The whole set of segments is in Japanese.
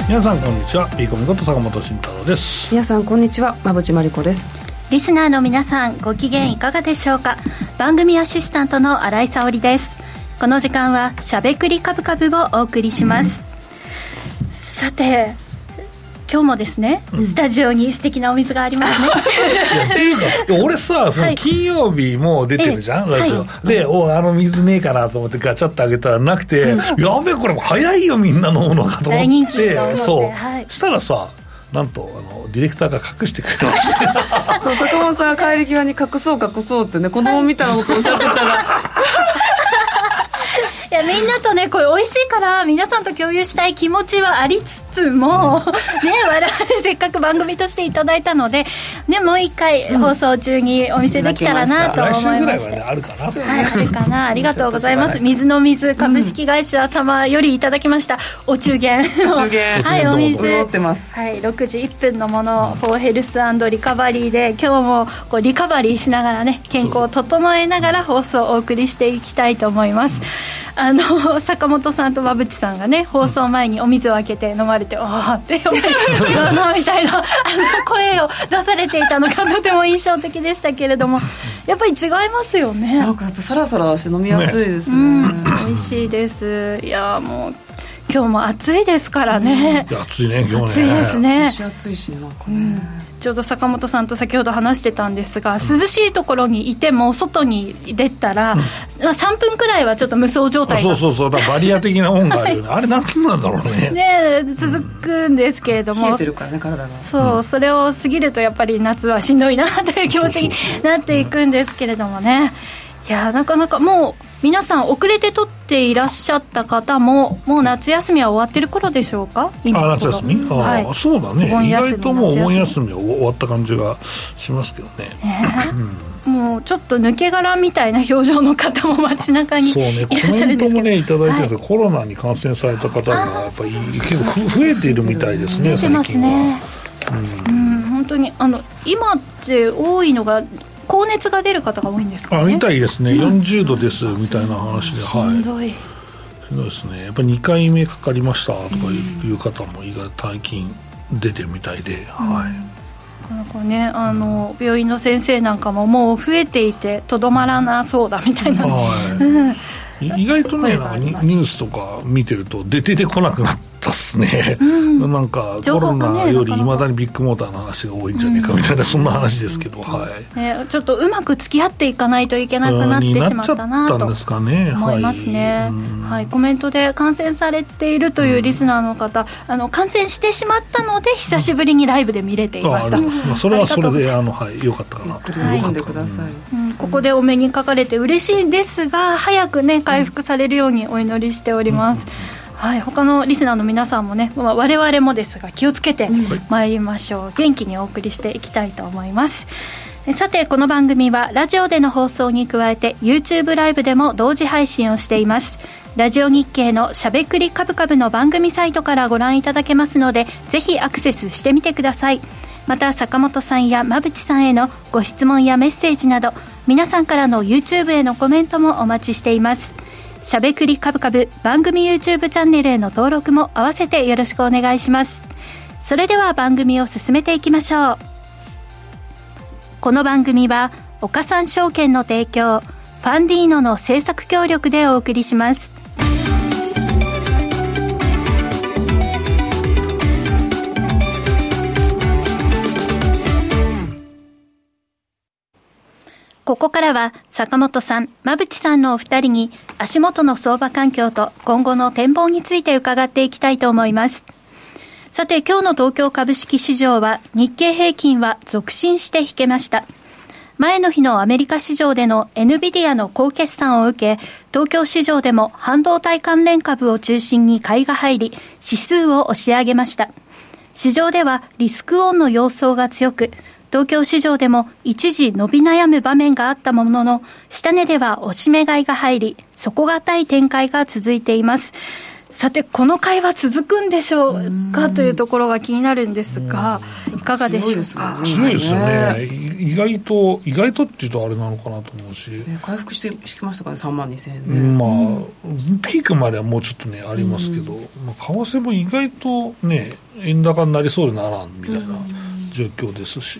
皆さんこんにちは。ビーコミこと坂本慎太郎です。 皆さんこんにちは。馬淵真理子です。 リスナーの皆さんご機嫌いかがでしょうか。番組アシスタントの新井沙織です。この時間はしゃべくりカブカブをお送りします。さて今日もですね、スタジオに素敵なお水がありますね。 俺さ、その金曜日も出てるじゃん、ラジオ、で、水ねえかなと思ってガチャッと開けたらなくて、やべえこれも早いよみんな飲むのかと思って、 大人気のそう、したらさ、なんとディレクターが隠してくれましたそう、坂本さんが帰り際に隠そうってね、子供見たら僕おっしゃってたらいやみんなとねこれ美味しいから皆さんと共有したい気持ちはありつつも、ね、我々せっかく番組としていただいたので、ね、もう一回放送中にお見せできたらなと思いまして、 来週ぐらいは、ね、あるかな、 あるかな。ありがとうございます。水の水株式会社様よりいただきましたお中元はい、お水ってます、 はい、6時1分のもの、フォーヘルス&リカバリーで今日もこうリカバリーしながらね、健康を整えながら放送をお送りしていきたいと思います。坂本さんと馬淵さんがね放送前にお水を開けて飲まれて、ああって違うなみたいな声を出されていたのがとても印象的でしたけれども、やっぱり違いますよね。 なんかやっぱサラサラして飲みやすいですね。 美味しいです。いやもう今日も暑いですからね。 暑いね今日ね。 暑いですね。 暑いしね、なんかね、 ちょうど坂本さんと先ほど話してたんですが、涼しいところにいても外に出たら、3分くらいはちょっと無双状態がそうだからバリア的なもんがあるよね、あれ何なんだろうね。 ね、続くんですけれども、 冷えてるからね体が。 そう、それを過ぎるとやっぱり夏はしんどいなという気持ちになっていくんですけれどもね。いやなかなかもう皆さん遅れて取っていらっしゃった方ももう夏休みは終わってる頃でしょうか。今夏休み、はい、そうだね、意外ともうお盆休みは終わった感じがしますけどね、 もうちょっと抜け殻みたいな表情の方も街中にいらっしゃるんですけど、コメントもねいただいてるんですけど、コロナに感染された方がやっぱり結構増えているみたいですね、最近は。 本当に今って多いのが高熱が出る方が多いんですかね。 みたいですね、40度ですみたいな話で、 しんどい、 しんどいですね。やっぱり2回目かかりましたとかいう方も意外と最近出てるみたいで、 なんかね、病院の先生なんかももう増えていてとどまらなそうだみたいな、 意外とね、なんかニュースとか見てると出てこなくなったっすね、なんかコロナよりいまだにビッグモーターの話が多いんじゃないかみたいな、そんな話ですけど、 ちょっとうまく付き合っていかないといけなくなってしまったなと思いますね。コメントで感染されているというリスナーの方、感染してしまったので久しぶりにライブで見れていました。 それはそれで良かったかなと。 休んでください。 ここでお目にかかれて嬉しいですが、早くね回復されるようにお祈りしております。他のリスナーの皆さんもね、我々もですが気をつけてまいりましょう。元気にお送りしていきたいと思います。さてこの番組はラジオでの放送に加えて YouTube ライブでも同時配信をしています。ラジオ日経のしゃべくりカブカブの番組サイトからご覧いただけますので、ぜひアクセスしてみてください。また坂本さんや馬淵さんへのご質問やメッセージなど、皆さんからの YouTube へのコメントもお待ちしています。しゃべくりカブカブ番組 YouTube チャンネルへの登録も合わせてよろしくお願いします。それでは番組を進めていきましょう。この番組は岡三証券の提供、ファンディーノの制作協力でお送りします。ここからは坂本さん、馬淵さんのお二人に足元の相場環境と今後の展望について伺っていきたいと思います。さて今日の東京株式市場は日経平均は続伸して引けました。前の日のアメリカ市場での NVIDIA の高決算を受け、東京市場でも半導体関連株を中心に買いが入り、指数を押し上げました。市場ではリスクオンの様相が強く、東京市場でも一時伸び悩む場面があったものの、下値では押し目買いが入り、底堅い展開が続いています。さてこの会話続くんでしょうかというところが気になるんですが、いかがでしょうか。 強いですよね。 意外とっていうとあれなのかなと思うし、 回復してきましたからね、32,000円ね、 まあピークまではもうちょっとねありますけど、まあ、為替も意外とね円高になりそうでならんみたいな状況ですし、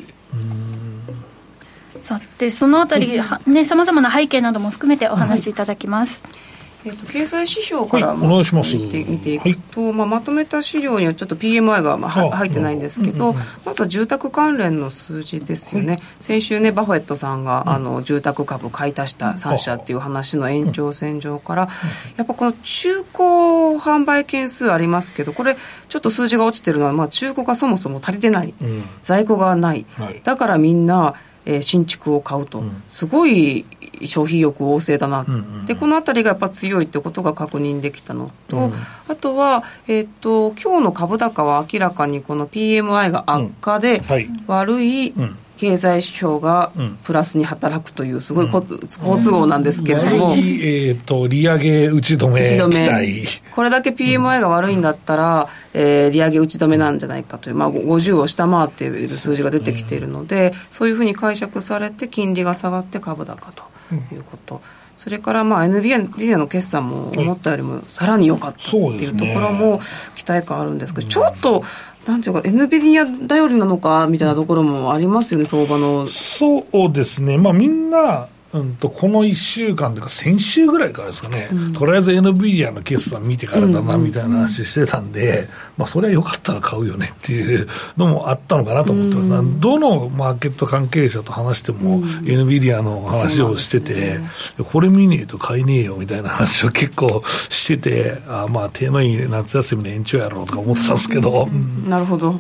さてそのあたりね、様々な背景なども含めてお話しいただきます。 経済指標からお願いします。 見ていくと、まとめた資料にはちょっと PMI が入ってないんですけど、まずは住宅関連の数字ですよね。先週ねバフェットさんが住宅株買い足した3社っていう話の延長線上から、やっぱこの中古販売件数ありますけど、これちょっと数字が落ちてるのは、中古がそもそも足りてない、在庫がない、だからみんな新築を買うと、すごい消費欲旺盛だな、でこのあたりがやっぱ強いってことが確認できたのと、あとは、今日の株高は明らかにこの PMI が悪化で、悪い経済指標がプラスに働くというすごい好都合なんですけれども、 利上げ打ち止め期待、 これだけ PMI が悪いんだったら、利上げ打ち止めなんじゃないかという、50を下回っている数字が出てきているので、そういうふうに解釈されて金利が下がって株高ということ、それからNVIDIA の決算も思ったよりもさらに良かったっていうところも期待感あるんですけど、ちょっとなんていうか NVIDIA 頼りなのかみたいなところもありますよね、相場の。 そうですね、みんなこの1週間というか先週ぐらいからですかね、とりあえず NVIDIA の決算見てからだなみたいな話してたんで、それはよかったら買うよねっていうのもあったのかなと思ってます。どのマーケット関係者と話しても NVIDIA の話をしてて、これ見ねえと買えねえよみたいな話を結構してて、手のいい夏休みの延長やろうとか思ってたんですけど、 なるほど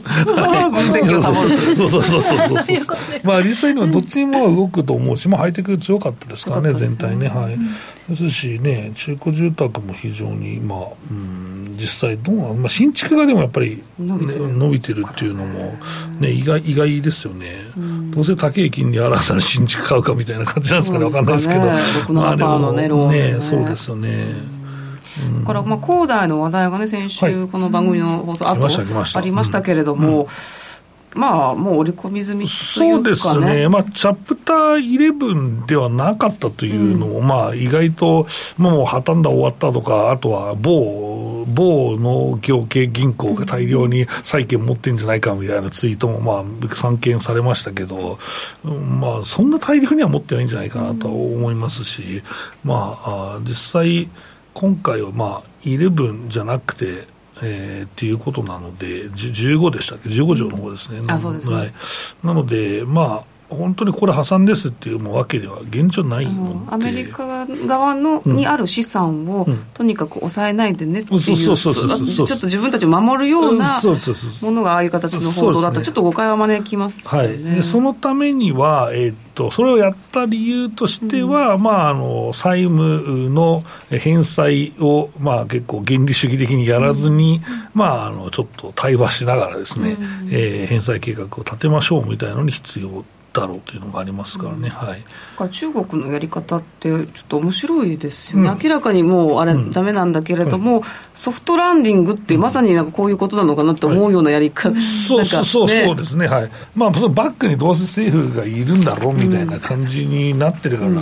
そう実際にはどっちにも動くと思うし、ハイテク強かったですからね、全体ね、ですしね、中古住宅も非常に実際どうなの、新築がでもやっぱり、伸びてるっていうのも、意外ですよね。どうせ高い金利払ったら新築買うかみたいな感じなんですかね、分かんないですけど、そうですよね。 だから恒大の話題がね、先週この番組の放送後ありましたけれども、もう織り込み済みというかね。 そうですね、チャプター11ではなかったというのも、意外ともう破綻だ終わったとか、あとは某農業系銀行が大量に債券持ってんじゃないかみたいなツイートも散見されましたけど、そんな大量には持ってないんじゃないかなと思いますし、実際今回は11じゃなくてっていうことなので、15でしたっけ、15条の方ですね。 そうですね。 なので本当にこれ破産ですっていうわけでは現状ないので、 アメリカ側にある資産をとにかく抑えないでねっていう、ちょっと自分たちを守るようなものがああいう形の報道だったらちょっと誤解は招きますよね。 そのためには、それをやった理由としては、債務の返済を、結構原理主義的にやらずに、ちょっと対話しながらですね、返済計画を立てましょうみたいなのに必要だろうというのがありますからね。だから中国のやり方ってちょっと面白いですよね。明らかにもうあれダメなんだけれども、ソフトランディングってまさにこういうことなのかなって思うようなやり方、 そうですね。そのバックにどうせ政府がいるんだろうみたいな感じになってるから、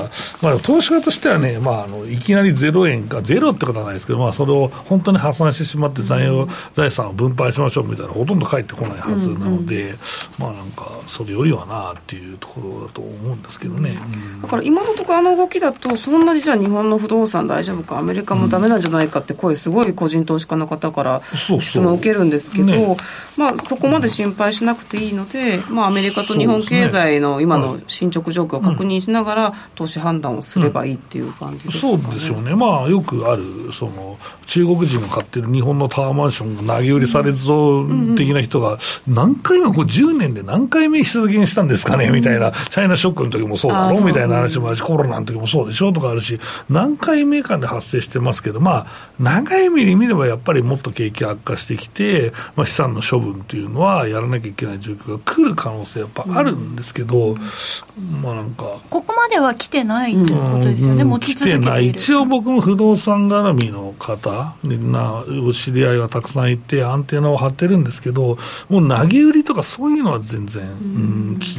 投資家としてはね、いきなり0円かゼロってことはないですけど、それを本当に破産してしまって財産を分配しましょうみたいなほとんど返ってこないはずなので、それよりはなっていうところだと思うんですけどね。 だから今のところ動きだと、そんなにじゃあ日本の不動産大丈夫か、アメリカもダメなんじゃないかって声すごい個人投資家の方から質問を受けるんですけど、そこまで心配しなくていいので、アメリカと日本経済の今の進捗状況を確認しながら投資判断をすればいいっていう感じですかね。 そうでしょうね。よくある中国人が買ってる日本のタワーマンションが投げ売りされそう的な人が何回も10年で何回目出現したんですかねみたいな、チャイナショックの時もそうだろうみたいな話もあるし、コロナの時もそうでしょとかあるし、何回目間で発生してますけど、長い目に見ればやっぱりもっと景気悪化してきて、資産の処分というのはやらなきゃいけない状況が来る可能性やっぱあるんですけど、 ここまでは来てないということですよね。持ち続けている。来てない。 一応僕も不動産絡みの方お知り合いはたくさんいてアンテナを張ってるんですけど、もう投げ売りとかそういうのは全然、聞いてな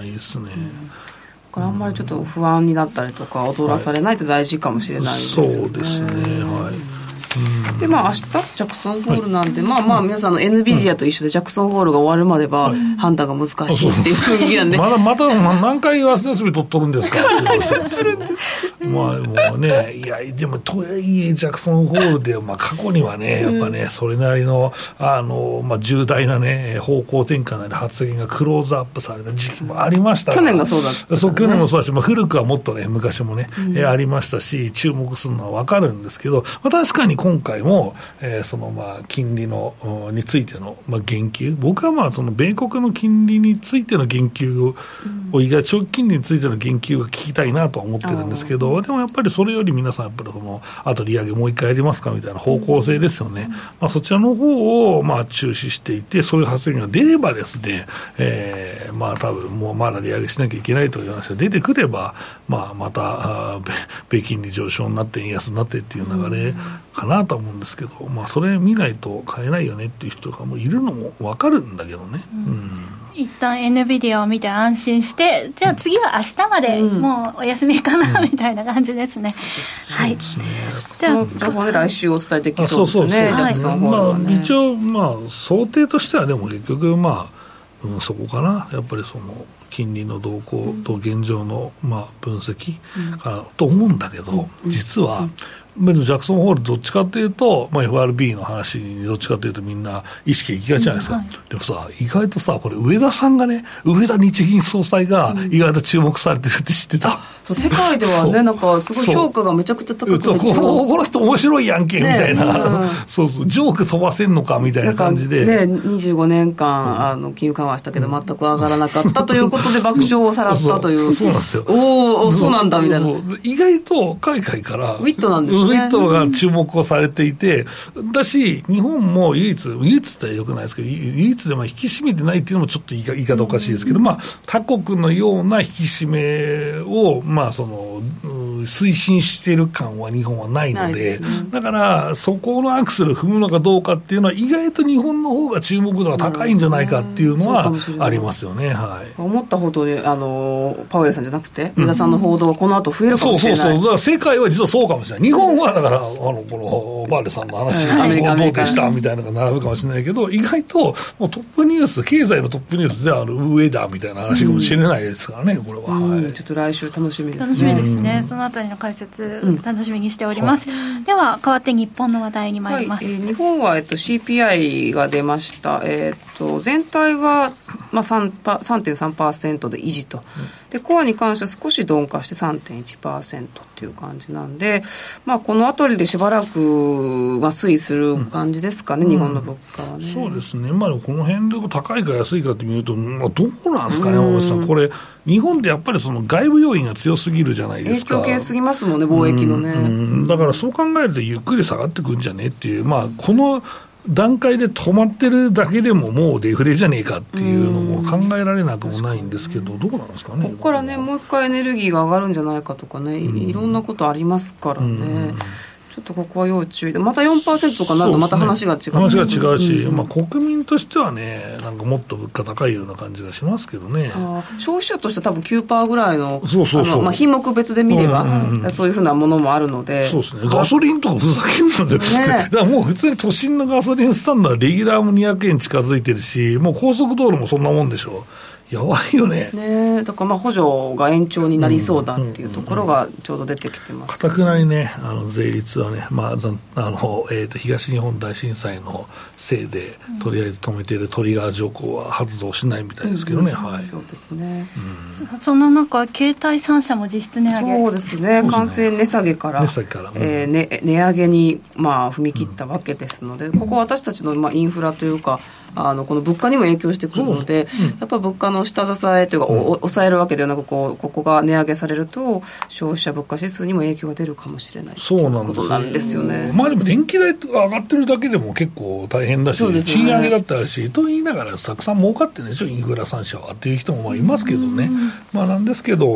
ないですね。 だからあんまりちょっと不安になったりとか踊らされないって大事かもしれないですよね。 そうですね、はい。 で明日ジャクソンホールなんで、皆さんの NVIDIA と一緒でジャクソンホールが終わるまでは判断が難しいっていう雰囲気なんで、 また何回夏休み取っとるんですかってるんですもうね、いやでもとはいえジャクソンホールで、過去にはねやっぱね、それなりの重大なね方向転換なり発言がクローズアップされた時期もありましたから。 去年がそうだった、ね、 去年もそうだし、古くはもっとね昔もね、ありましたし、注目するのは分かるんですけど、確かに今回も、その金利のについての言及、僕はその米国の金利についての言及を意外、長期金利についての言及が聞きたいなとは思ってるんですけど、でもやっぱりそれより皆さんやっぱりあと利上げもう一回やりますかみたいな方向性ですよね。そちらの方を注視していて、そういう発言が出ればですね、多分もうまだ利上げしなきゃいけないという話が出てくれば、また米金利上昇になって円安になってっていう流れかなと思うんですけど、それ見ないと買えないよねっていう人がもういるのも分かるんだけどね、 一旦 NVIDIA を見て安心して、じゃあ次は明日までもうお休みかな、みたいな感じですね。はい。 じゃあ来週お伝えできそうですね。 一応想定としてはでも結局そこかな、やっぱりその金利の動向と現状の分析かと思うんだけど、実はジャクソンホールどっちかというと、FRB の話にどっちかというとみんな意識がいきがちじゃないですか、でもさ、意外とさ、これ上田さんがね、上田日銀総裁が意外と注目されてるって知ってた？ そう、世界ではね、なんかすごい評価がめちゃくちゃ高くて、 この人面白いやんけみたいな、そうジョーク飛ばせんのかみたいな感じで、 25年間金融緩和したけど全く上がらなかったということで爆笑をさらったという、 そうなんですよ。 そうなんだみたいな。 意外と海外からウィットなんですね。 ウィットが注目をされていて、だし日本も唯一ってよくないですけど、唯一で引き締めてないっていうのもちょっと言い方おかしいですけど、他国のような引き締めを推進している感は日本はないので、だからそこのアクセルを踏むのかどうかっていうのは意外と日本の方が注目度が高いんじゃないかっていうのはありますよね。 思ったほどでパウエルさんじゃなくて上田さんの報道がこの後増えるかもしれない。 だから世界は実はそうかもしれない。日本はだからこのバーレさんの話がどうでしたみたいなのが並ぶかもしれないけど、意外ともうトップニュース、経済のトップニュースでは上だみたいな話かもしれないですからね、これは。 ちょっと来週楽しみですね。 楽しみですね。そのあたりの解説、楽しみにしております。では変わって日本の話題に参ります。 日本は、CPI が出ました。全体は、3.3% で維持と、でコアに関しては少し鈍化して 3.1% っていう感じなんで、このあたりでしばらく推移する感じですかね、日本の物価はね。 そうですね、この辺で高いか安いかって見ると、どうなんですかね、大内さん、これ日本でやっぱりその外部要因が強すぎるじゃないですか。 影響系すぎますもんね、貿易のね。 だからそう考えるとゆっくり下がってくるんじゃねっていう、この段階で止まってるだけでももうデフレじゃねえかっていうのも考えられなくもないんですけど、どうなんですかね。 ここからね、もう一回エネルギーが上がるんじゃないかとかね、いろんなことありますからね。ちょっとここは要注意で、また 4% とかなるとまた話が違う、 話が違うし、国民としてはね、なんかもっと物価高いような感じがしますけどね。 消費者としては多分 9% ぐらいの、品目別で見れば、そういうふうなものもあるので。 そうですね、ガソリンとかふざけんなんで、だからもう普通に都心のガソリンスタンドはレギュラーも200円近づいてるし、もう高速道路もそんなもんでしょ。やばいよね。 だから補助が延長になりそうだっていうところがちょうど出てきてます。 かたくなにね、税率はね、東日本大震災のせいで、とりあえず止めているトリガー条項は発動しないみたいですけどね。 そうですね。 そんな中、携帯3社も実質値上げ。 そうですね。完成値下げから値上げに踏み切ったわけですので、ここは私たちのインフラというか、この物価にも影響してくるので、やっぱり物価の下支えというか、抑えるわけではなく、ここが値上げされると消費者物価指数にも影響が出るかもしれないということなんですよね。 でも電気代が上がってるだけでも結構大変だし、賃上げだったらしと言いながらたくさん儲かってるんでしょ、インフラ3社はっていう人もいますけどね。なんですけど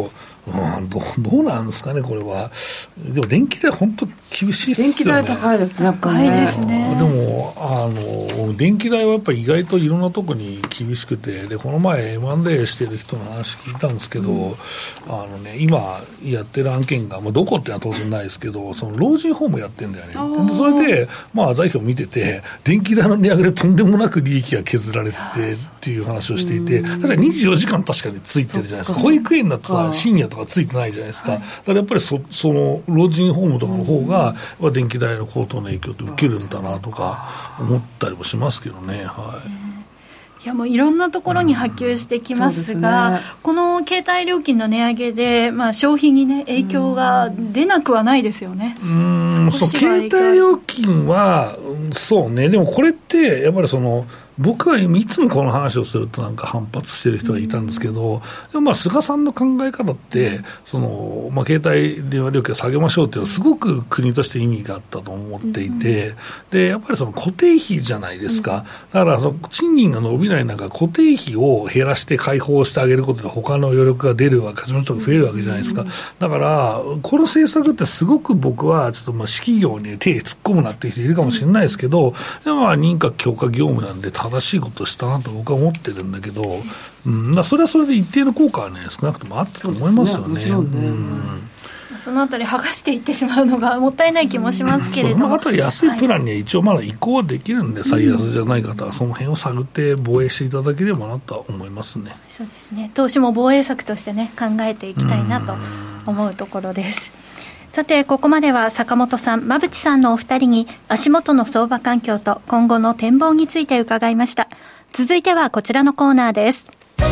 どうなんですかね、これは。でも電気代本当厳しいですよね。 電気代高いですね、やっぱりね。 高いですね。 でも電気代はやっぱり意外といろんなところに厳しくて、でこの前 M&A してる人の話聞いたんですけど、今やってる案件が、どこってのは当然ないですけど、その老人ホームやってるんだよね。でそれで財表見てて、電気代の値上げでとんでもなく利益が削られててっていう話をしていて、確かに24時間確かについてるじゃないですか。保育園だとさ、深夜とかついてないじゃないですか。だからやっぱりその老人ホームとかの方が電気代の高騰の影響って受けるんだなとか思ったりもしますけどね。 いやもういろんなところに波及してきますが、この携帯料金の値上げで、消費にね影響が出なくはないですよね。 そう携帯料金はそうね。でもこれってやっぱり僕はいつもこの話をするとなんか反発してる人がいたんですけど、でも菅さんの考え方って携帯電話料金を下げましょうっていうのはすごく国として意味があったと思っていて、でやっぱり固定費じゃないですか。だから賃金が伸びない中、固定費を減らして開放してあげることで他の余力が出るわけ、勝ち人が増えるわけじゃないですか。だからこの政策ってすごく僕はちょっと私企業に手突っ込むなっていう人いるかもしれないですけど、でも認可強化業務なんで正しいことをしたなと僕は思ってるんだけど、それはそれで一定の効果はね少なくともあったと思いますよね。もちろんね。 そのあたり剥がしていってしまうのがもったいない気もしますけれども、 あとは安いプランには一応まだ移行はできるんで、最安じゃない方はその辺を探って防衛していただければなとは思いますね。 そうですね。投資も防衛策としてね考えていきたいなと思うところです。さてここまでは坂本さん、馬淵さんのお二人に足元の相場環境と今後の展望について伺いました。続いてはこちらのコーナーです。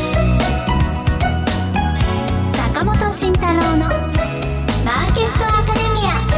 坂本慎太郎のマーケットアカデミ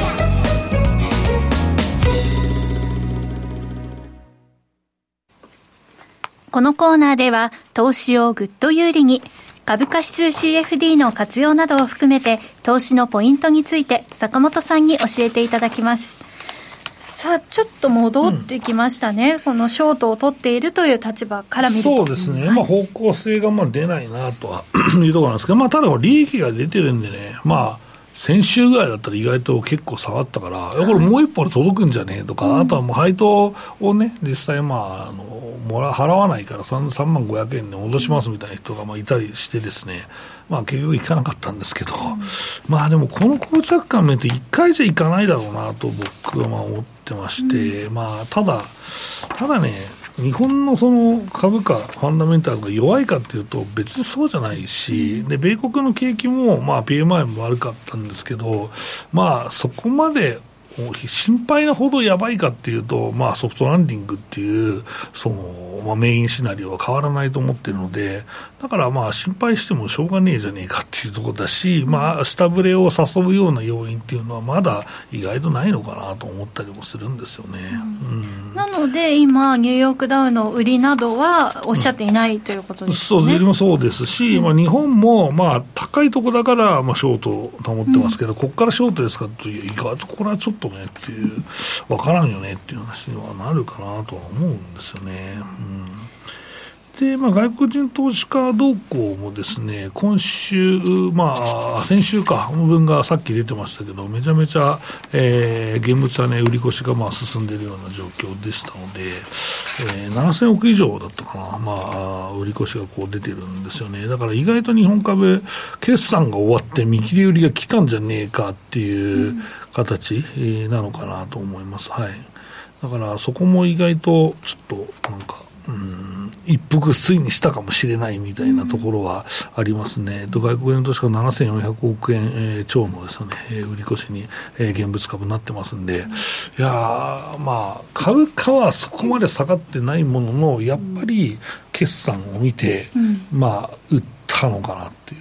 ア。このコーナーでは投資をぐっと有利に、株価指数 CFD の活用などを含めて投資のポイントについて坂本さんに教えていただきます。さあちょっと戻ってきましたね、このショートを取っているという立場から見ると。 そうですね、方向性が出ないなとはいうところなんですけど、ただ利益が出てるんでね、先週ぐらいだったら意外と結構下がったから、これもう一歩で届くんじゃねえとか、あとは配当をね実際払わないから3万500円で戻しますみたいな人がいたりしてですね、結局いかなかったんですけど、でもこの膠着感見て1回じゃいかないだろうなと僕は思ってまして、ただね、日本の株価ファンダメンタルが弱いかっていうと別にそうじゃないし、で米国の景気もPMI も悪かったんですけど、そこまで心配なほどやばいかっていうと、ソフトランディングっていうメインシナリオは変わらないと思っているので、だから心配してもしょうがねえじゃねえかっていうところだし、下振れを誘うような要因っていうのはまだ意外とないのかなと思ったりもするんですよね。 なので今ニューヨークダウの売りなどはおっしゃっていないということですね。 そうそうですし、日本も高いところだからショートを保ってますけど、ここからショートですかという意外とこれはちょっとねっていう分からんよねっていう話にはなるかなとは思うんですよね。で外国人投資家動向もですね、今週、先週か分がさっき出てましたけど、めちゃめちゃ、現物はね売り越しが進んでいるような状況でしたので、7000億以上だったかな、売り越しが出てるんですよね。だから意外と日本株決算が終わって見切り売りが来たんじゃねえかっていう形なのかなと思います。だからそこも意外とちょっと一服水にしたかもしれないみたいなところはありますね。外国人投資家7400億円超のですね、売り越しに現物株になってますんで、いや株価はそこまで下がってないものの、やっぱり決算を見て、売ったのかなっていう、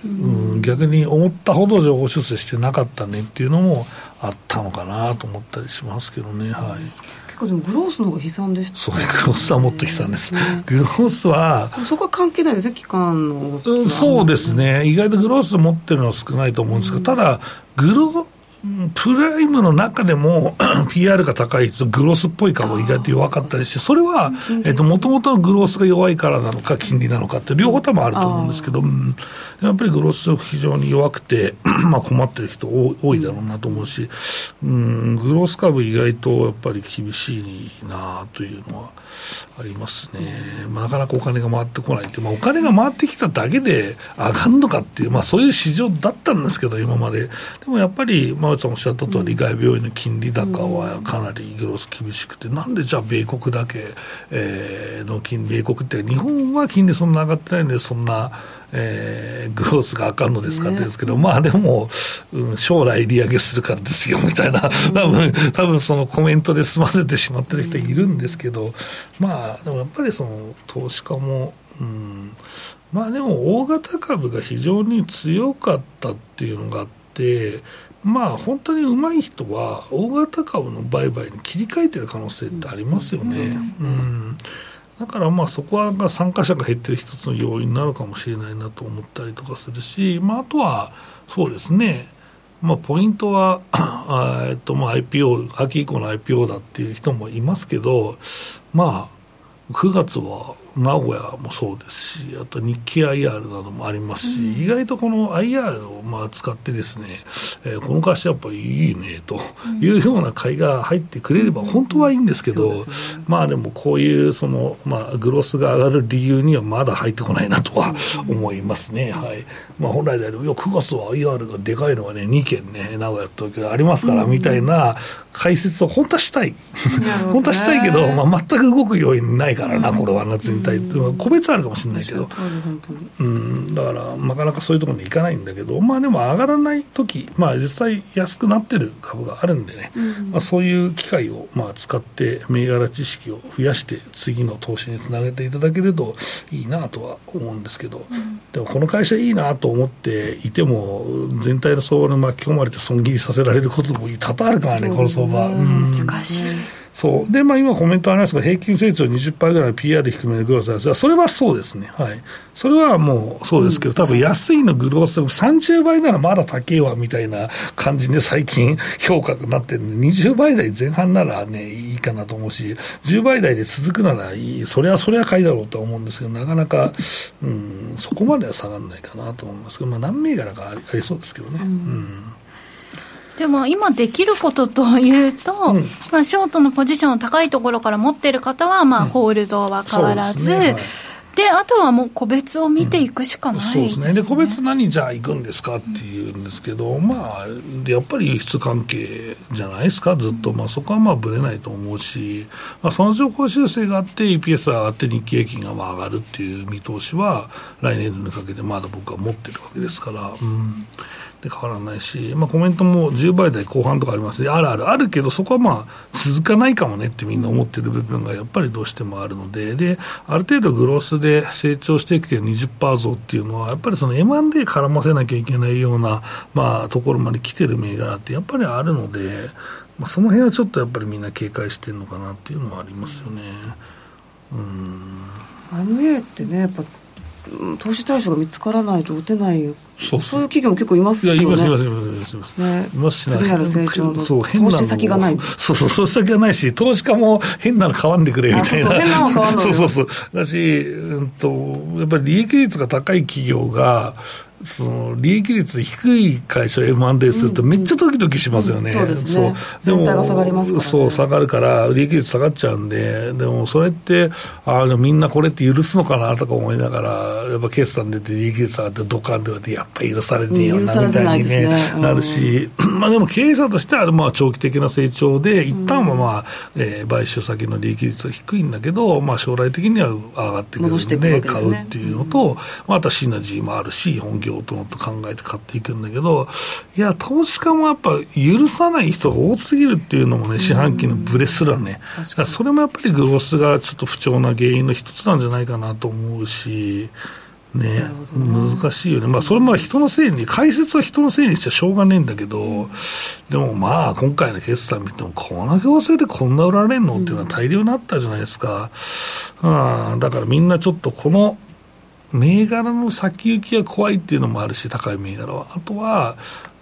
逆に思ったほど情報修正してなかったねっていうのもあったのかなと思ったりしますけどね。 でもグロースの方が悲惨でした、 そう、グロースはもっと悲惨です。グロースはそこは関係ないですね、期間の。 そうですね、意外とグロース持ってるのは少ないと思うんですけど、ただプライムの中でもPR が高いとグロースっぽい株が意外と弱かったりして、それはもともとグロースが弱いからなのか金利なのかって両方多分あると思うんですけど、やっぱりグロース非常に弱くてまあ困ってる人多いだろうなと思うし、グロース株意外とやっぱり厳しいなというのはありますね。まあ、なかなかお金が回ってこないって、まあ、お金が回ってきただけで上がるのかっていう、まあ、そういう市場だったんですけど今まで。でもやっぱり馬内さんおっしゃった通り、外病院の金利高はかなりグロース厳しくて、なんでじゃあ米国だけ、の米国って日本は金利そんな上がってないのでそんなグロースがあかんのですかって言うんですけど、まあでも、将来利上げするからですよみたいな多分そのコメントで済ませてしまってる人いるんですけど、まあでもやっぱりその投資家も、まあでも大型株が非常に強かったっていうのがあって、まあ本当に上手い人は大型株の売買に切り替えてる可能性ってありますよね。だからまあそこは参加者が減ってる一つの要因になるかもしれないなと思ったりとかするし、まあ、あとはそうですね、まあ、ポイントはまあ IPO 秋以降の IPO だっていう人もいますけど、まあ9月は名古屋もそうですし、あと日経 IR などもありますし、意外とこの IR をまあ使ってですね、この会社やっぱりいいねというような買いが入ってくれれば本当はいいんですけど、まあでもこういうその、まあ、グロスが上がる理由にはまだ入ってこないなとは思いますね。はい。まあ本来であれば9月は IR がでかいのがね2件ね名古屋と東京ありますからみたいな解説を本当はしたい本当はしたいけど、まあ、全く動く要因ないからな、これは全体って個別あるかもしれないけど、だからなかなかそういうところに行かないんだけど、まあでも上がらないとき、まあ実際安くなってる株があるんでね、まあ、そういう機会をまあ使って銘柄知識を増やして次の投資につなげていただけるといいなとは思うんですけど、でもこの会社いいなと思っていても全体の相場に巻き込まれて損切りさせられることも多々あるからね、この相場。 難しい。 そうで、まあ、今コメントありますが平均成長 20% ぐらいの PR 低めのグロースですが、それはそうですね、はい、それはもうそうですけど、多分安いのグロースでも30倍ならまだ高いわみたいな感じで最近評価になってるんで、20倍台前半ならねいいかなと思うし、10倍台で続くならいい、それは買いだろうと思うんですけど、なかなか、そこまでは下がらないかなと思いますけど、まあ、何銘柄かありそうですけどね。 でも今できることというと、まあ、ショートのポジションを高いところから持っている方は、まあ、ホールドは変わらず、であとはもう個別を見ていくしかないですね。 そうですね。で個別何じゃあ行くんですかっていうんですけど、まあやっぱり輸出関係じゃないですかずっと、まあ、そこはまあぶれないと思うし、まあ、その情報修正があって EPS が上がって日経平均がまあ上がるっていう見通しは来年度にかけてまだ僕は持ってるわけですから、で変わらないし、まあ、コメントも10倍台後半とかありますね。あるけどそこはまあ続かないかもねってみんな思ってる部分がやっぱりどうしてもあるので、ある程度グロースで成長してきている 20% 増っていうのはやっぱりその M&A 絡ませなきゃいけないような、まあ、ところまで来てる銘柄ってやっぱりあるので、まあ、その辺はちょっとやっぱりみんな警戒してるのかなっていうのはありますよね。 M&A ってねやっぱ投資対象が見つからないと打てないよ。そういう企業も結構いますよね。います次なる成長の投資先がない。 投資先がないし、投資家も変なの買わんでくれみたいな。 変なの買わんのよ。 だし、やっぱり利益率が高い企業がその利益率低い会社を M&A するとめっちゃドキドキしますよね。 そうですね。全体が下がりますからね。 そう下がるから利益率下がっちゃうんで、でもそれってでもみんなこれって許すのかなとか思いながら、やっぱ決算出て利益率下がってドカンって言われてやっぱり許されねえよなみたいに、なるし、まあでも経営者としてはまあ長期的な成長で一旦はまあ、買収先の利益率は低いんだけど、まあ将来的には上がってくるので買うっていうのと、またシナジーもあるし本業と考えて買っていくんだけど、いや投資家もやっぱ許さない人が多すぎるっていうのもね、四半期のブレすらね、それもやっぱりグロスがちょっと不調な原因の一つなんじゃないかなと思うしね、難しいよね。まあそれも人のせいに、解説は人のせいにしちゃしょうがねえんだけど、でもまあ今回の決算見てもこの業績でこんな売られんのっていうのは大量にあったじゃないですか。だからみんなちょっとこの銘柄の先行きが怖いっていうのもあるし、高い銘柄は。あとは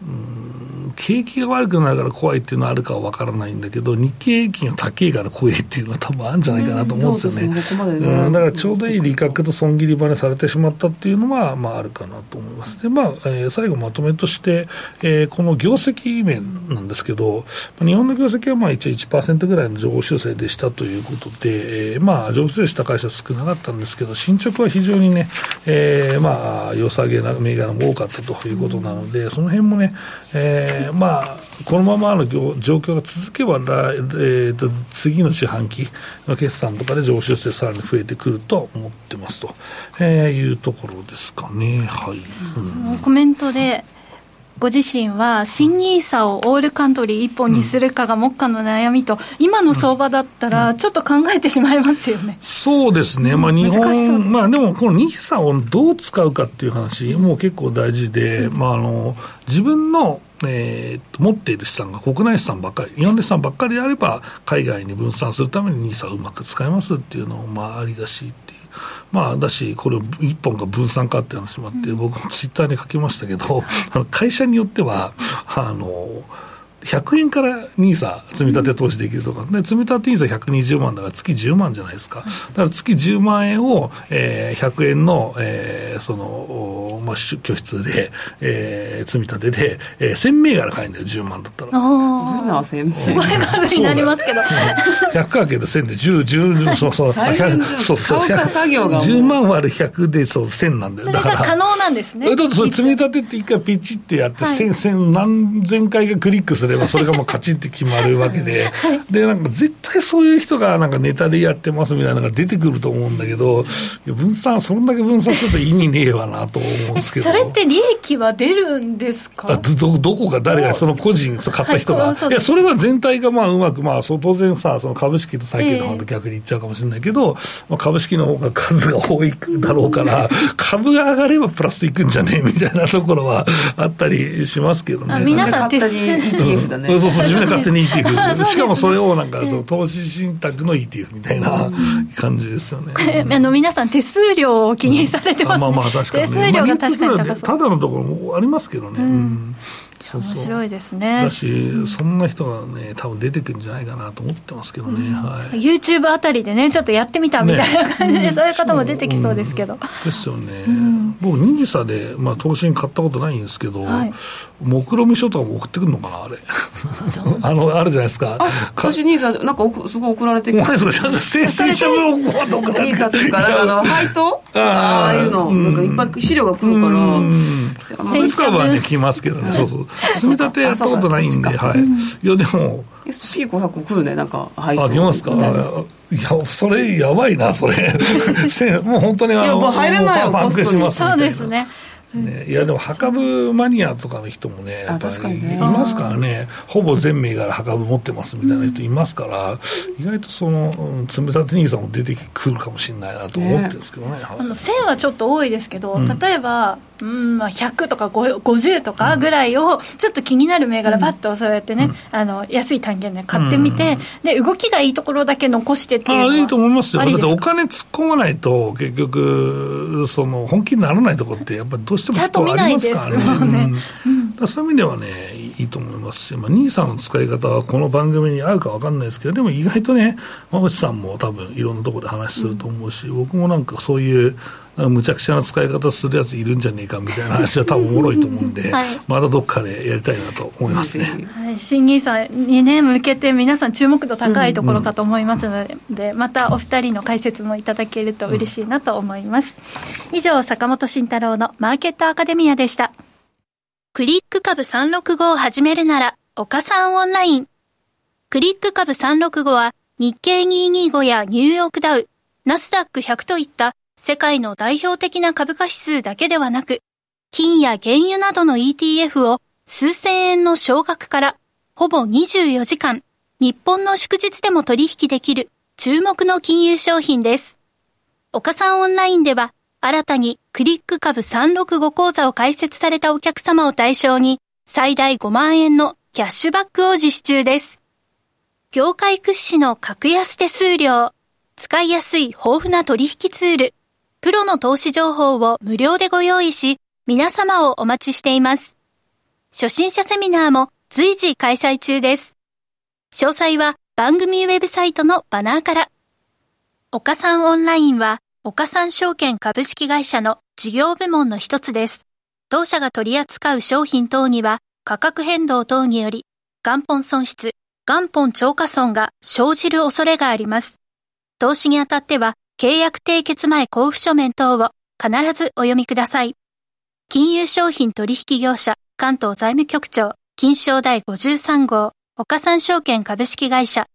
景気が悪くなるから怖いっていうのはあるかは分からないんだけど、日経平均が高いから怖いっていうのは多分あるんじゃないかなと思うんですよね。だからちょうどいい利確と損切り場にされてしまったっていうのは、あるかなと思います。で、最後まとめとして、この業績面なんですけど、日本の業績は一応 1% ぐらいの上方修正でしたということで、上方修正した会社少なかったんですけど、進捗は非常にね、良さげな銘柄も多かったということなので、その辺もね、このままの状況が続けば、次の四半期の決算とかで上昇してさらに増えてくると思ってますと、いうところですかね。はい。 コメントでご自身は新NISAをオールカントリー一本にするかが目下の悩みと、今の相場だったらちょっと考えてしまいますよね。 そうですね、日本、でもこのNISAをどう使うかっていう話も結構大事で、自分の持っている資産が国内資産ばっかり、日本の資産ばっかりであれば海外に分散するためにNISAをうまく使いますっていうのもありだしっていう、だしこれ一本が分散かっていう話もあって、僕もツイッターに書きましたけど会社によっては100円からNISA積み立て投資できるとか、で積み立てNISA120万だから月10万じゃないですか。だから月10万円を、100円の、拠出で、積み立てで、1000銘柄買えるんだよ、10万だったら。 すごいな、1000 すごい数になりますけど。 100×1000 で10、そう大変じゃん。作業が 10万割る100で1000なんだよ。 それが可能なんですね。 だってそれ積み立てって一回ピチってやって、1000何千回がクリックすればそれがもうカチッて決まるわけで、でなんか絶対そういう人がなんかネタでやってますみたいなのが出てくると思うんだけど、そんだけ分散すると意味ねえわなと思うんですけど。 それって利益は出るんですか？ どこか誰がその個人買った人が、いやそれは全体がうまく当然さ、その株式と債券の方と逆にいっちゃうかもしれないけど、株式の方が数が多いだろうから株が上がればプラスいくんじゃねえみたいなところはあったりしますけどね。 皆さん勝手に ETF だね。 そう自分で勝手に ETF しかもそれをなんか投資信託の ETF みたいな感じですよね。 皆さん手数料を気にされてますね。 確かに、 手数料が確かに高そう。 ただのところもありますけどね。 面白いですね。 だし、そんな人がね多分出てくるんじゃないかなと思ってますけどね。 YouTube あたりでねちょっとやってみたみたいな感じで、そういう方も出てきそうですけど。 ですよね。僕NISAで投資に買ったことないんですけど、目論見書とかも送ってくるのかなあれ。あるじゃないですか。 私NISAなんかすごい送られてきて。 生成者分を送られて。 NISA っていうか配当ああいうのなんかいっぱい資料が来るから。 いつかはね来ますけどね。そう積み立てやったことないんで、いやでも SP500 来るね、なんか配当。 来ますか。いやそれやばいなそれ。もう本当にもう入れないよパンクしますみたいな。 そうですね。 いやでも墓部マニアとかの人もねやっぱりいますからね。ほぼ全銘柄墓部持ってますみたいな人いますから、意外とその積み立てNISAも出てくるかもしれないなと思ってるんですけどね。 1000はちょっと多いですけど、例えば100とか50とかぐらいをちょっと気になる銘柄パッとそうやってね、安い単元で買ってみて、で動きがいいところだけ残してっていうのはいいと思いますよ。だってお金突っ込まないと結局その本気にならないところってやっぱりどうしてもそこはありますからね。そういう意味ではねいいと思いますし、NISA の使い方はこの番組に合うか分かんないですけど、でも意外とね馬渕さんも多分いろんなところで話すると思うし、僕もなんかそういうむちゃくちゃな使い方するやついるんじゃねえかみたいな話は多分おもろいと思うんで、またどっかでやりたいなと思いますね。 新NISAにね向けて皆さん注目度高いところかと思いますので、またお二人の解説もいただけると嬉しいなと思います。以上、坂本慎太郎のマーケットアカデミアでした。クリック株365を始めるなら岡さんオンライン。クリック株365は日経225やニューヨークダウ、ナスダック100といった世界の代表的な株価指数だけではなく、金や原油などの ETF を数千円の少額からほぼ24時間、日本の祝日でも取引できる注目の金融商品です。岡さんオンラインでは新たにクリック株365講座を開設されたお客様を対象に最大5万円のキャッシュバックを実施中です。業界屈指の格安手数料、使いやすい豊富な取引ツール、プロの投資情報を無料でご用意し、皆様をお待ちしています。 初心者セミナーも随時開催中です。詳細は番組ウェブサイトのバナーから。岡三オンラインは岡三証券株式会社の事業部門の一つです。当社が取り扱う商品等には価格変動等により元本損失、元本超過損が生じる恐れがあります。投資にあたっては契約締結前交付書面等を必ずお読みください。金融商品取引業者関東財務局長金商第53号岡三証券株式会社。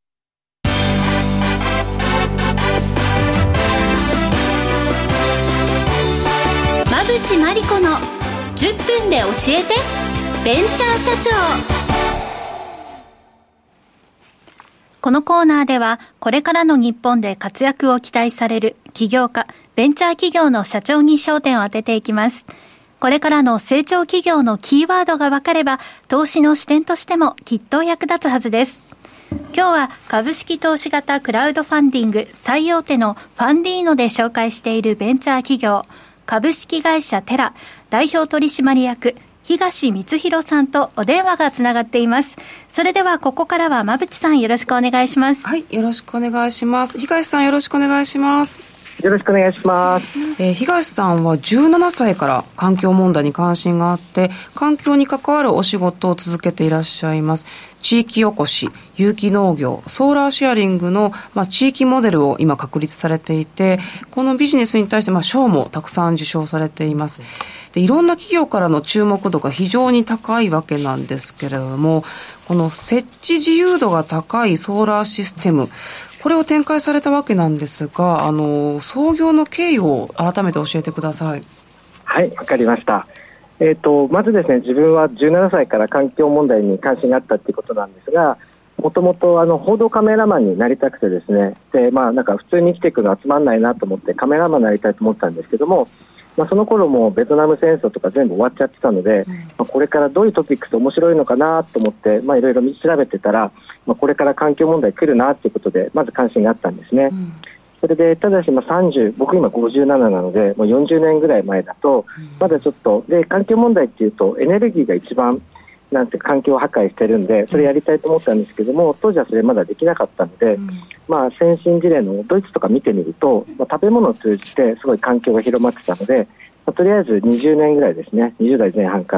馬淵真理子の10分で教えてベンチャー社長。このコーナーではこれからの日本で活躍を期待される起業家、ベンチャー企業の社長に焦点を当てていきます。これからの成長企業のキーワードが分かれば投資の視点としてもきっと役立つはずです。今日は株式投資型クラウドファンディング最大手のファンディーノで紹介しているベンチャー企業株式会社テラ代表取締役東光弘さんとお電話がつながっています。それではここからは馬淵さんよろしくお願いします。 はい、よろしくお願いします。東さんよろしくお願いします。 よろしくお願いします。 東さんは17歳から環境問題に関心があって環境に関わるお仕事を続けていらっしゃいます。地域おこし、有機農業、ソーラーシェアリングの、地域モデルを今確立されていてこのビジネスに対して賞もたくさん受賞されています。でいろんな企業からの注目度が非常に高いわけなんですけれどもこの設置自由度が高いソーラーシステムこれを展開されたわけなんですが創業の経緯を改めて教えてください。 はい、わかりました。まずですね自分は17歳から環境問題に関心があったということなんですがもともと報道カメラマンになりたくてですねで、なんか普通に生きていくのはつまんないなと思ってカメラマンになりたいと思ったんですけどもその頃もベトナム戦争とか全部終わっちゃってたので、これからどういうトピックス面白いのかなと思っていろいろ調べてたら、これから環境問題来るなということでまず関心があったんですね。それでただし僕今57なのでもう40年ぐらい前だとまだちょっとで環境問題っていうとエネルギーが一番環境を破壊してるんでそれやりたいと思ったんですけども当時はそれまだできなかったので、先進事例のドイツとか見てみると、食べ物を通じてすごい環境が広まってたので、とりあえず20年ぐらいですね20代前半から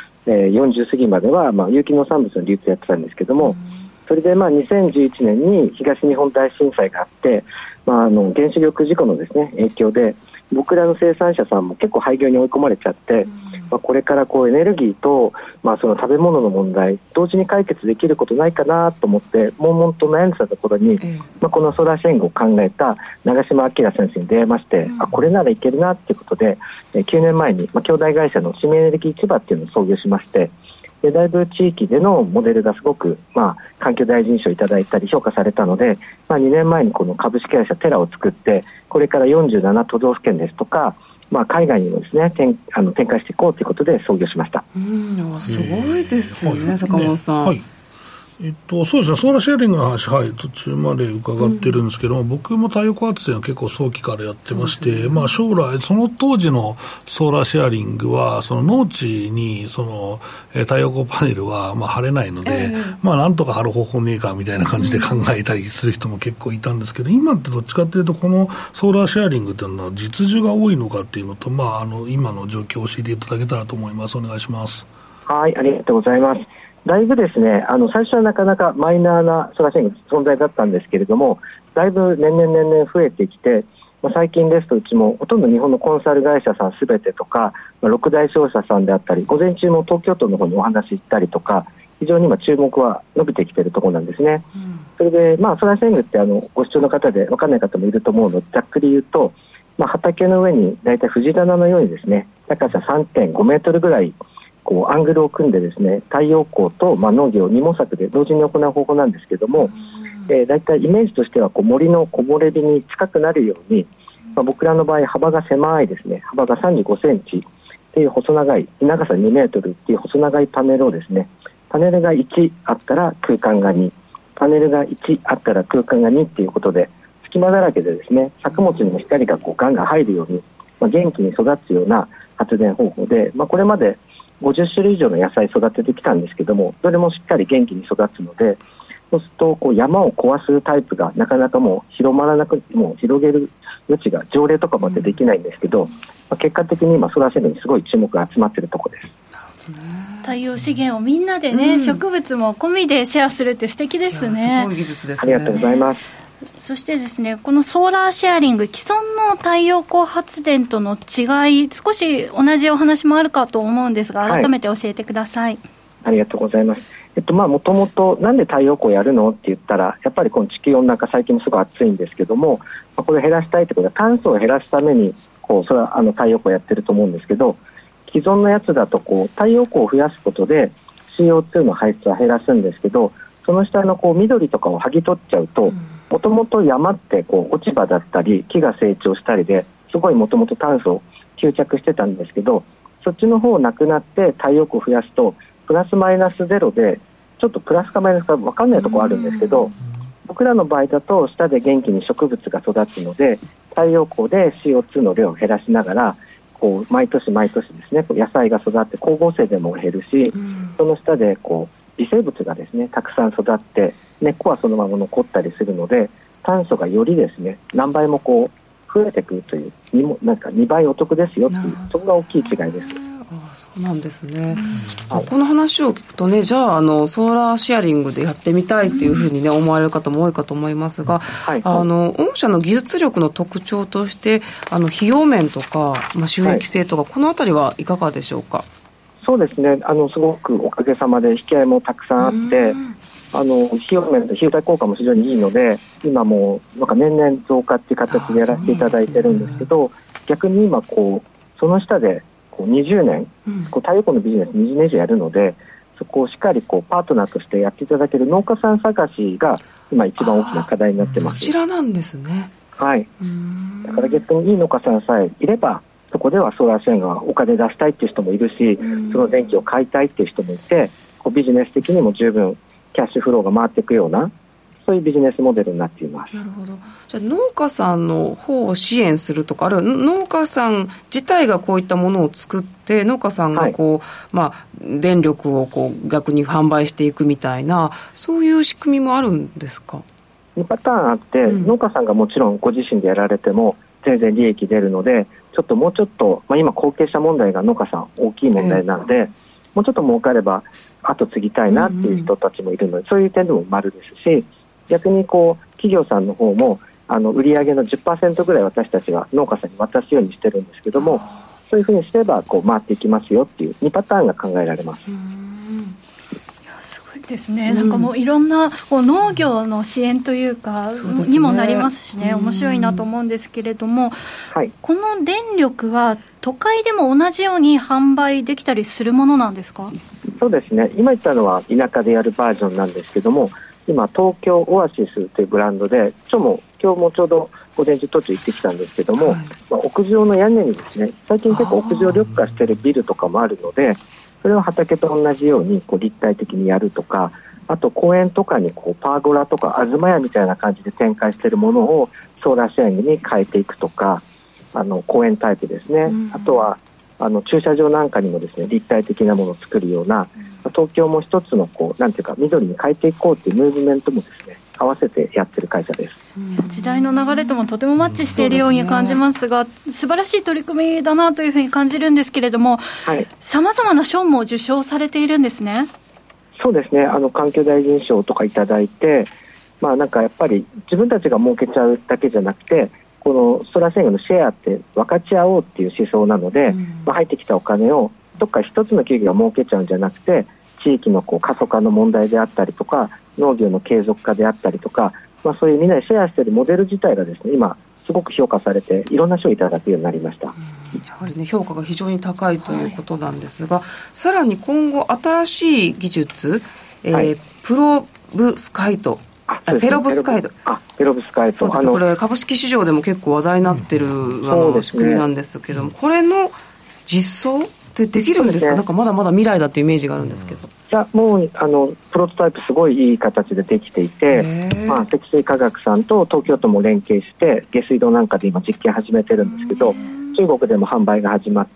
、40過ぎまでは、有機農産物の流通やってたんですけどもそれで2011年に東日本大震災があって、原子力事故のですね影響で僕らの生産者さんも結構廃業に追い込まれちゃって、これからエネルギーと、その食べ物の問題同時に解決できることないかなと思って悶々と悩んでたところに、このソーラーシェアリングを考えた長島明先生に出会いまして、これならいけるなということで、9年前に、兄弟会社の市民エネルギー市場っていうのを創業しましてでだいぶ地域でのモデルがすごく、環境大臣賞いただいたり評価されたので、2年前にこの株式会社テラを作ってこれから47都道府県ですとか海外にもですね展開していこうということで創業しました。 すごいですよね、坂本さん。 そうですね、ソーラーシェアリングの話、途中まで伺ってるんですけども、僕も太陽光発電は結構早期からやってまして、将来、その当時のソーラーシェアリングは、その農地に太陽光パネルは貼れないので、なんとか貼る方法ねえかみたいな感じで考えたりする人も結構いたんですけど、今ってどっちかというと、このソーラーシェアリングというのは実需が多いのかっていうのと、今の状況を教えていただけたらと思います。お願いします。 はい、ありがとうございます。だいぶですね最初はなかなかマイナーなソーラーシェアリング存在だったんですけれどもだいぶ年々増えてきて、最近ですとうちもほとんど日本のコンサル会社さんすべてとか、6大商社さんであったり午前中も東京都の方にお話行ったりとか非常に今注目は伸びてきているところなんですね。それで、ソーラーシェアリングってご視聴の方で分からない方もいると思うのでざっくり言うと、畑の上にだいたい藤棚のようにですね高さ 3.5 メートルぐらいアングルを組んでですね太陽光と、農業二毛作で同時に行う方法なんですけども、だいたいイメージとしては森の木漏れ日に近くなるように、僕らの場合幅が狭いですね幅が35センチっていう細長い長さ2メートルっていう細長いパネルをですねパネルが1あったら空間が2パネルが1あったら空間が2っていうことで隙間だらけでですね作物にも光がガンガン入るように、元気に育つような発電方法で、これまで 50種類以上の野菜育ててきたんですけども、どれもしっかり元気に育つので、そうするとこう山を壊すタイプがなかなかもう広まらなく、もう広げる余地が条例とかまでできないんですけど、結果的に今ソラーセルにすごい注目が集まっているところです。 太陽資源をみんなでね、植物も込みでシェアするって素敵ですね。 すごい技術ですね。 ありがとうございます。 そしてですね、このソーラーシェアリング、既存の太陽光発電との違い、少し同じお話もあるかと思うんですが、改めて教えてください。 ありがとうございます。もともとなんで太陽光やるのって言ったら、やっぱりこの地球温暖化最近もすごい暑いんですけども、これを減らしたいということは炭素を減らすためにそれは太陽光やってると思うんですけど、既存のやつだと太陽光を増やすことで CO2 の排出は減らすんですけど、その下の緑とかを剥ぎ取っちゃうと、もともと山って落ち葉だったり木が成長したりですごいもともと炭素を吸着してたんですけど、そっちの方なくなって太陽光を増やすとプラスマイナスゼロで、ちょっとプラスかマイナスか分かんないところあるんですけど、僕らの場合だと下で元気に植物が育つので、太陽光で CO2 の量を減らしながら毎年毎年ですね、野菜が育って光合成でも減るし、その下で微生物がですねたくさん育って根っこはそのまま残ったりするので、炭素がよりですね何倍も増えてくるという、なんか2倍お得ですよという、そこが大きい違いです。 そうなんですね、この話を聞くとね、じゃあソーラーシェアリングでやってみたいっていうふうにね、思われる方も多いかと思いますが、御社の技術力の特徴として費用面とか、収益性とか、このあたりはいかがでしょうか。 そうですね、すごくおかげさまで引き合いもたくさんあって、費用面と費用対効果も非常にいいので、今もなんか年々増加っていう形でやらせていただいてるんですけど、逆に今その下で20年、太陽光のビジネス20年以上やるので、そこをしっかりパートナーとしてやっていただける農家さん探しが今一番大きな課題になってます。 そちらなんですね。 はい。だから逆にいい農家さんさえいれば、そこではソーラーシェアリングはお金出したいっていう人もいるし、その電気を買いたいっていう人もいて、ビジネス的にも十分キャッシュフローが回っていくような、そういうビジネスモデルになっています。 なるほど。じゃあ農家さんの方を支援するとか、あるいは農家さん自体がこういったものを作って、農家さんが電力を逆に販売していくみたいな、そういう仕組みもあるんですか。 2パターンあって、農家さんがもちろんご自身でやられても全然利益出るので、もうちょっと、今後継者問題が農家さん大きい問題なので、もうちょっと儲かれば後継ぎたいなっていう人たちもいるので、そういう点でも丸ですし、逆に企業さんの方も売上の 10% ぐらい私たちは農家さんに渡すようにしてるんですけども、そういうふうにすれば回っていきますよっていう2パターンが考えられます。 すごいですね。なんかもういろんな農業の支援というかにもなりますしね、面白いなと思うんですけれども、この電力は都会でも同じように販売できたりするものなんですか。 そうですね、今言ったのは田舎でやるバージョンなんですけども、今東京オアシスというブランドで今日もちょうど午前中途中行ってきたんですけども、屋上の屋根にですね、最近結構屋上緑化しているビルとかもあるので、それを畑と同じように立体的にやるとか、あと公園とかにパーゴラとか東屋みたいな感じで展開しているものをソーラーシェアリングに変えていくとか、公園タイプですね、あとは駐車場なんかにもですね、立体的なものを作るような、東京も一つのなんていうか緑に変えていこうというムーブメントもですね、合わせてやってる会社です。 時代の流れともとてもマッチしているように感じますが、素晴らしい取り組みだなというふうに感じるんですけれども、さまざまな賞も受賞されているんですね。 そうですね、環境大臣賞とかいただいて、なんかやっぱり自分たちが儲けちゃうだけじゃなくて、このソーラーシェアリングのシェアって分かち合おうっていう思想なので、入ってきたお金をどっか一つの企業が儲けちゃうんじゃなくて、地域の過疎化の問題であったりとか、農業の継続化であったりとか、そういうみんなでシェアしているモデル自体がですね、今すごく評価されて、いろんな賞をいただくようになりました。 やはりね、評価が非常に高いということなんですが、さらに今後新しい技術、プロブスカイト、ペロブスカイト、そうです、これ株式市場でも結構話題になっている、仕組みなんですけども、これの実装ってできるんですか。なんかまだまだ未来だっていうイメージがあるんですけど。 いや、もうプロトタイプすごいいい形でできていて、積水化学さんと東京都も連携して下水道なんかで今実験始めてるんですけど、 中国でも販売が始まって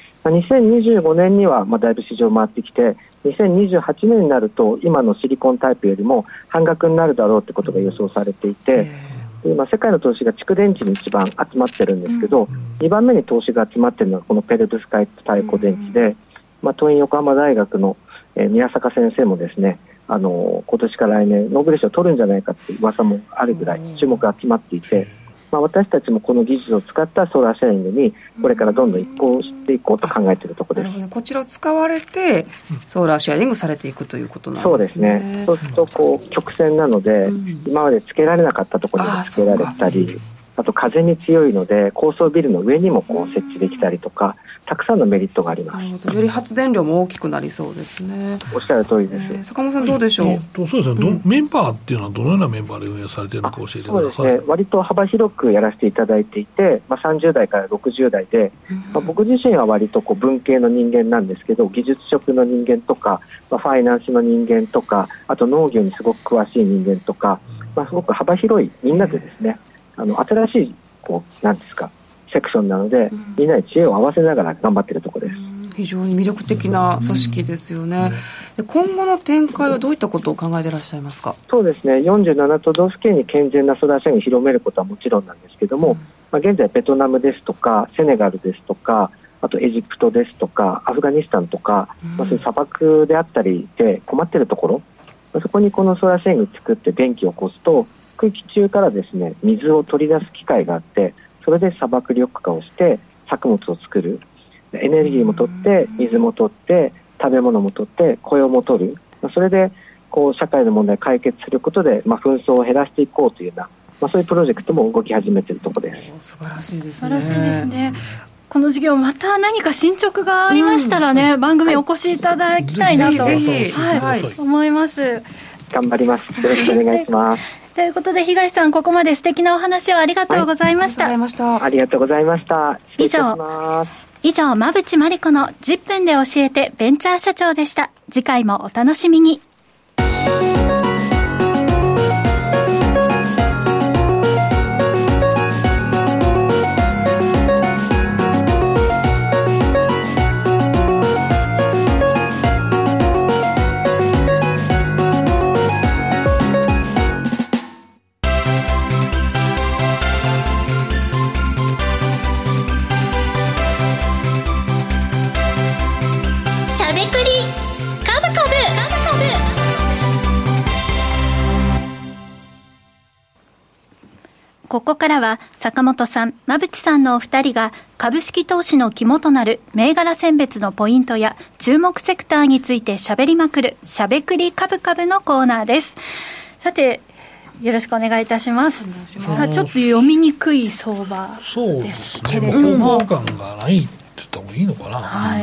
、2025年にはだいぶ市場回ってきて、2028年になると今のシリコンタイプよりも半額になるだろうということが予想されていて、今世界の投資が蓄電池に一番集まってるんですけど、2番目に投資が集まっているのはこのペロブスカイト太鼓電池で、東院横浜大学の宮坂先生もですね、今年から来年ノーベル賞を取るんじゃないかという噂もあるぐらい注目が集まっていて、私たちもこの技術を使ったソーラーシェアリングにこれからどんどん移行していこうと考えているところです。 なるほど、こちらを使われてソーラーシェアリングされていくということなんですね。 そうですね。そうすると曲線なので、今までつけられなかったところにつけられたり、あと風に強いので高層ビルの上にも設置できたりとか、たくさんのメリットがあります。 より発電量も大きくなりそうですね。 おっしゃる通りです。 坂本さんどうでしょう。 そうですね、メンバーっていうのはどのようなメンバーで運営されているのか教えてください。 そうですね、割と幅広くやらせていただいていて、30代から60代で、僕自身は割と文系の人間なんですけど、技術職の人間とか、ファイナンスの人間とか、あと農業にすごく詳しい人間とか、すごく幅広いみんなでですね、新しいなんですかセクションなので、みんなで知恵を合わせながら頑張っているところです。 非常に魅力的な組織ですよね。で、今後の展開はどういったことを考えていらっしゃいますか。 そうですね、47都道府県に健全なソーラーシェアリングを広めることはもちろんなんですけども、現在ベトナムですとかセネガルですとか、あとエジプトですとかアフガニスタンとか、そういう砂漠であったりで困っているところ、そこにこのソーラーシェアリングを作って電気を起こすと、空気中からですね水を取り出す機械があって、それで砂漠緑化をして作物を作る、エネルギーも取って水も取って食べ物も取って雇用も取る、それで社会の問題を解決することで、紛争を減らしていこうというような、そういうプロジェクトも動き始めているところです。 素晴らしいですね。 素晴らしいですね。この事業また何か進捗がありましたらね、番組お越しいただきたいなと、 ぜひ、 思います。 頑張ります。よろしくお願いします。 ということで東さん、ここまで素敵なお話をありがとうございました。 ありがとうございました。 以上馬淵真理子の10分で教えてベンチャー社長でした。次回もお楽しみに。ここからは坂本さん、馬淵さんのお二人が株式投資の肝となる銘柄選別のポイントや注目セクターについてしゃべりまくるしゃべくり株価のコーナーです。さて、よろしくお願いいたします。ちょっと読みにくい相場ですけれども、 方向感がないって言った方がいいのかな。 はい。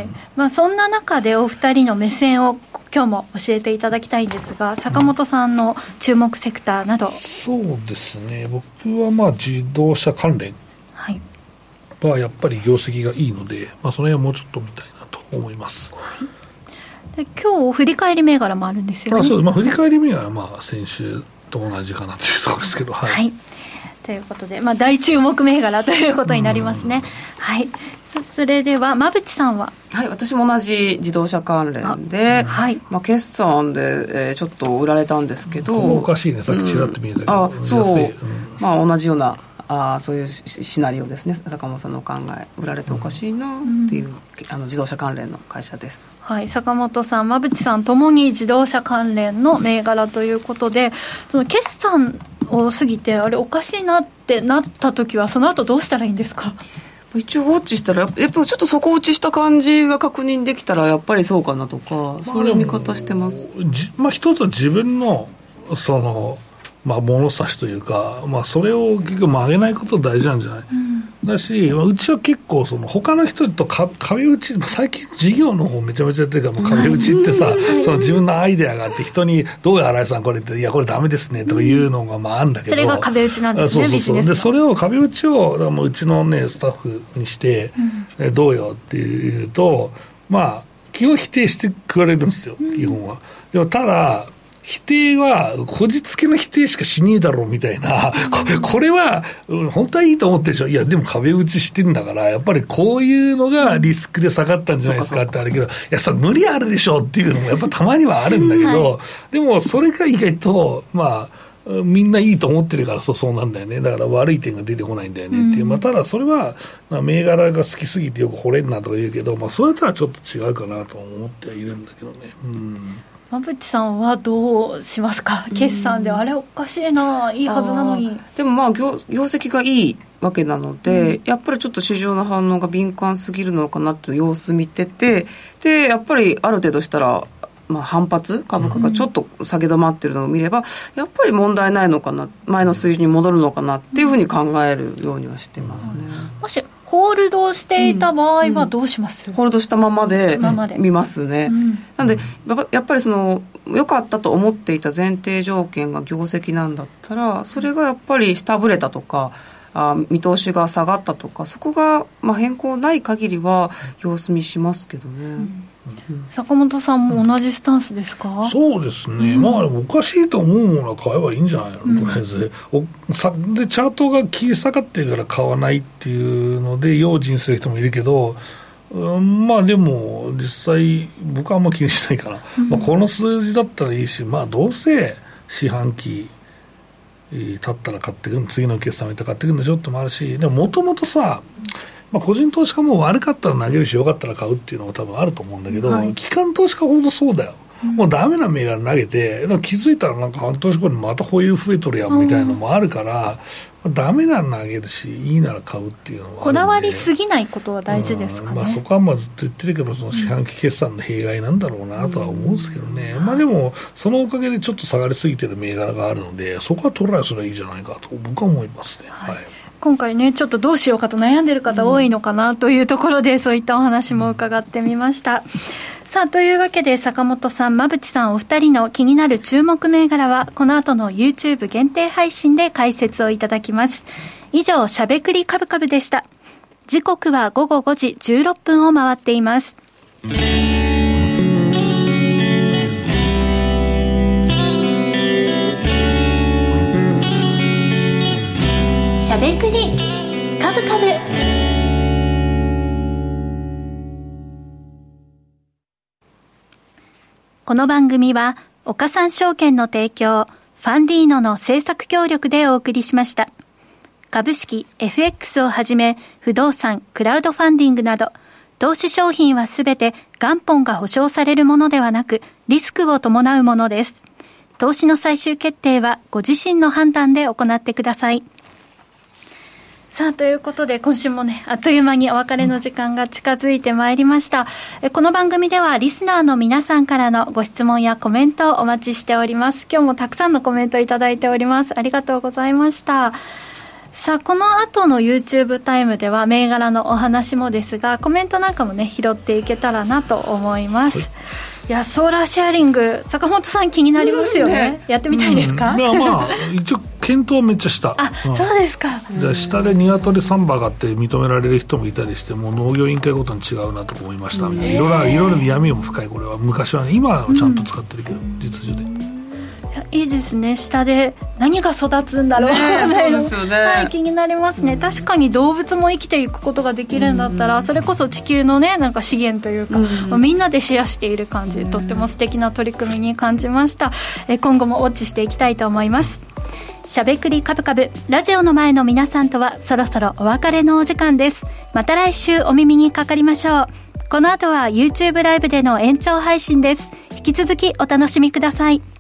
そんな中でお二人の目線を今日も教えていただきたいんですが、坂本さんの注目セクターなど。 そうですね、僕は自動車関連はやっぱり業績がいいので、その辺はもうちょっと見たいなと思います。 で、今日振り返り銘柄もあるんですよね。 そう、振り返り銘柄は先週と同じかなというところですけど、はい、 ということで、大注目銘柄ということになりますね。はい。それでは馬淵さんは。 はい、私も同じ自動車関連で、決算で、ちょっと売られたんですけど、 おかしいね、さっきちらっと見えたけど、 そう、同じようなそういうシナリオですね。坂本さんのお考え、売られておかしいなっていう、自動車関連の会社です。 はい、坂本さん、馬淵さんともに自動車関連の銘柄ということで、その決算を過ぎてあれおかしいなってなった時はその後どうしたらいいんですか。 一応ウォッチしたらやっぱりちょっと底打ちした感じが確認できたらやっぱりそうかなとか、そういう見方してます。 一つは自分のその物差しというか、それを結局曲げないこと大事なんじゃない、だし、うちは結構他の人と壁打ち、最近事業の方めちゃめちゃやってるから、壁打ちってさ、その自分のアイデアがあって人にどうや新井さんこれっていやこれダメですねとかいうのがあるんだけど、 それが壁打ちなんですね。ビジネスの。 でそれを壁打ちをもううちのねスタッフにして、どうよっていうと基本否定してくれるんですよ、基本は。でもただ否定はこじつけの否定しかしねえだろうみたいな、これは本当はいいと思ってるでしょ。いやでも壁打ちしてんだから、やっぱりこういうのがリスクで下がったんじゃないですかってあるけど、いやそれ無理あるでしょっていうのもやっぱたまにはあるんだけど、はい、でもそれが意外とまあみんないいと思ってるからそうなんだよね。だから悪い点が出てこないんだよねっていう、まあ、ただそれは、まあ、銘柄が好きすぎてよく惚れんなとか言うけど、まあ、それとはちょっと違うかなと思ってはいるんだけどね。 馬淵さんはどうしますか。決算であれおかしいな、いいはずなのに。 でもまあ 業績がいいわけなので、やっぱりちょっと市場の反応が敏感すぎるのかなって様子見てて、でやっぱりある程度したらまあ、反発株価がちょっと下げ止まってるのを見れば、やっぱり問題ないのかな、前の水準に戻るのかなっていうふうに考えるようにはしてますね。 もしホールドしていた場合はどうします？ ホールドしたままで見ますね。なのでやっぱりその良かったと思っていた前提条件が業績なんだったら、それがやっぱり下振れたとか見通しが下がったとか、そこがまあ変更ない限りは様子見しますけどね。 坂本さんも同じスタンスですか？ そうですね、まあおかしいと思うものは買えばいいんじゃないの、とりあえずでチャートが切り下がってるから買わないっていうので用心する人もいるけど、まあでも実際僕はあんま気にしないかな、まあ、この数字だったらいいし、まあどうせ四半期経ったら買ってくる、次の決算見て買ってくるんでしょってもあるし、でももともとさ、まあ、個人投資家も悪かったら投げるし良かったら買うっていうのも多分あると思うんだけど、はい、機関投資家ほどそうだよ、もうダメな銘柄投げて気づいたらなんか半年後にまた保有増えとるやんみたいなのもあるから、ダメなら投げるしいいなら買うっていうのはあるんで、 こだわりすぎないことは大事ですかね。 まあ、そこはまあずっと言ってるけど、その四半期決算の弊害なんだろうなとは思うんですけどね、まあ、でもそのおかげでちょっと下がりすぎてる銘柄があるので、そこはトライすればいいじゃないかと僕は思いますね。はい、 今回ねちょっとどうしようかと悩んでる方多いのかなというところで、そういったお話も伺ってみました。さあというわけで坂本さん、馬淵さんお二人の気になる注目銘柄はこの後の YouTube 限定配信で解説をいただきます。以上しゃべくりカブカブでした。時刻は午後5時16分を回っています。しゃべくりカブカブ。この番組は岡三証券の提供、ファンディーノの制作協力でお送りしました。株式 FX をはじめ不動産、クラウドファンディングなど投資商品はすべて元本が保証されるものではなくリスクを伴うものです。投資の最終決定はご自身の判断で行ってください。さあということで今週もねあっという間にお別れの時間が近づいてまいりました。この番組ではリスナーの皆さんからのご質問やコメントをお待ちしております。今日もたくさんのコメントいただいております。ありがとうございました。さあこの後の YouTube タイムでは銘柄のお話もですが、コメントなんかもね拾っていけたらなと思います。いやソーラーシェアリング、坂本さん気になりますよね。やってみたいですか？ まあ一応検討めっちゃした。 そうですか。 じゃあ下でニワトリサンバがあって認められる人もいたりして、もう農業委員会ごとに違うなと思いましたみたいな、いろいろ闇も深い。これは昔はね、今はちゃんと使ってるけど、実需でいいですね。下で何が育つんだろう、 そうですよね、 はい、気になりますね。確かに動物も生きていくことができるんだったら、それこそ地球のねなんか資源というか、みんなでシェアしている感じで、とっても素敵な取り組みに感じました。今後もウォッチしていきたいと思います。しゃべくりカブカブ、ラジオの前の皆さんとはそろそろお別れのお時間です。また来週お耳にかかりましょう。この後は YouTube ライブでの延長配信です。引き続きお楽しみください。